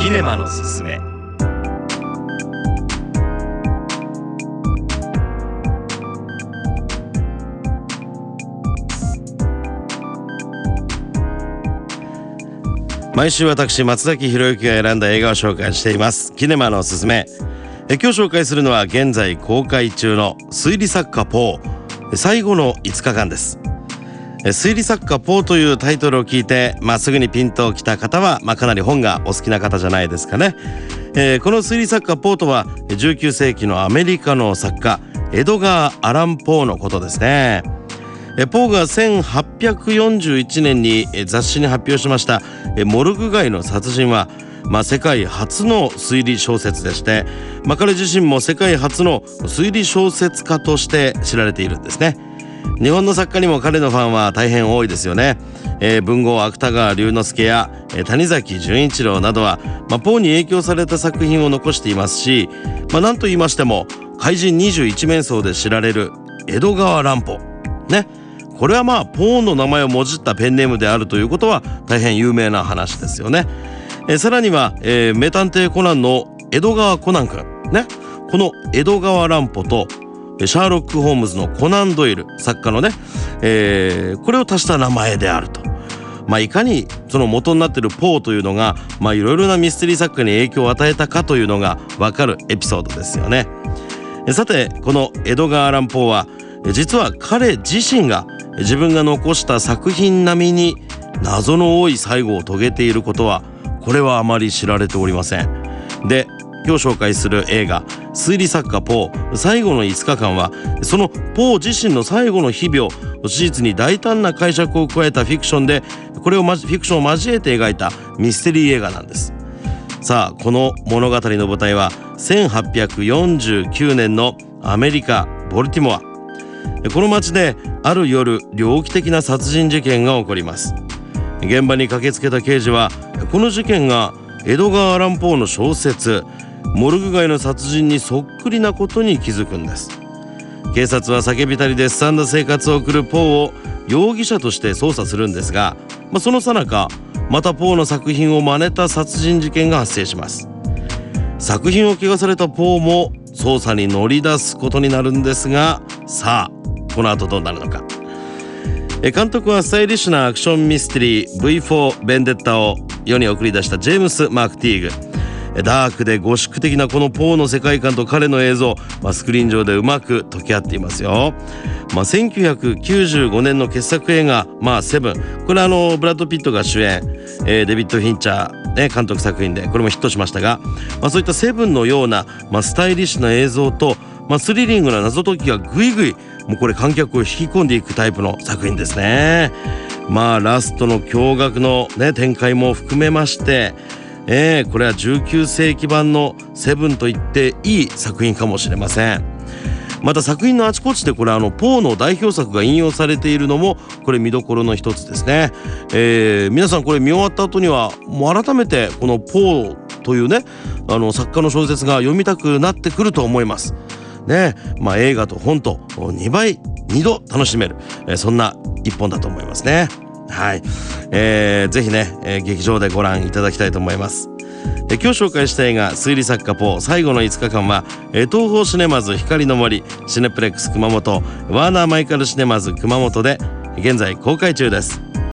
キネマのすすめ。毎週私松崎博之が選んだ映画を紹介していますキネマのすすめ。今日紹介するのは現在公開中の推理作家ポー最後の5日間です。推理作家ポーというタイトルを聞いて、すぐにピンときた方は、かなり本がお好きな方じゃないですかね。この推理作家ポーとは19世紀のアメリカの作家エドガー・アラン・ポーのことですね。ポーが1841年に雑誌に発表しましたモルグ街の殺人は、世界初の推理小説でして、彼自身も世界初の推理小説家として知られているんですね。日本の作家にも彼のファンは大変多いですよね。文豪芥川龍之介や谷崎潤一郎などは、ポーに影響された作品を残していますし、何と言いましても怪人21面相で知られる江戸川乱歩ね、これはポーの名前をもじったペンネームであるということは大変有名な話ですよね。さらには、名探偵コナンの江戸川コナン君ね、この江戸川乱歩とシャーロック・ホームズのコナン・ドイル作家のね、これを足した名前であると。いかにその元になっているポーというのが、いろいろなミステリー作家に影響を与えたかというのが分かるエピソードですよね。さてこの江戸川乱歩は実は彼自身が自分が残した作品並みに謎の多い最後を遂げていることは、これはあまり知られておりません。で今日紹介する映画推理作家ポー最後の5日間は、そのポー自身の最後の日々を史実に大胆な解釈を加えたフィクションで、これをフィクションを交えて描いたミステリー映画なんです。さあこの物語の舞台は1849年のアメリカボルティモア。この町である夜猟奇的な殺人事件が起こります。現場に駆けつけた刑事はこの事件が江戸川乱歩の小説モルグ街の殺人にそっくりなことに気づくんです。警察は叫びたりですさんだ生活を送るポーを容疑者として捜査するんですが、その最中またポーの作品を真似た殺人事件が発生します。作品を汚されたポーも捜査に乗り出すことになるんですが、さあこの後どうなるのか。監督はスタイリッシュなアクションミステリー V4 ベンデッタを世に送り出したジェームス・マークティーグ。ダークでゴシック的なこのポーの世界観と彼の映像、スクリーン上でうまく溶け合っていますよ。1995年の傑作映画セブン、これブラッド・ピットが主演、デビッド・フィンチャー、監督作品でこれもヒットしましたが、そういったセブンのような、スタイリッシュな映像と、スリリングな謎解きがぐいぐいもうこれ観客を引き込んでいくタイプの作品ですね。ラストの驚愕の、展開も含めまして、これは19世紀版のセブンと言っていい作品かもしれません。また作品のあちこちでこれポーの代表作が引用されているのもこれ見どころの一つですね。皆さんこれ見終わった後にはもう改めてこのポーというね作家の小説が読みたくなってくると思いますね。映画と本と2度楽しめる、そんな一本だと思いますね。はい、ぜひね、劇場でご覧いただきたいと思います。今日紹介した映画推理作家ポー最後の5日間は、東宝シネマズ光の森、シネプレックス熊本、ワーナーマイカルシネマズ熊本で現在公開中です。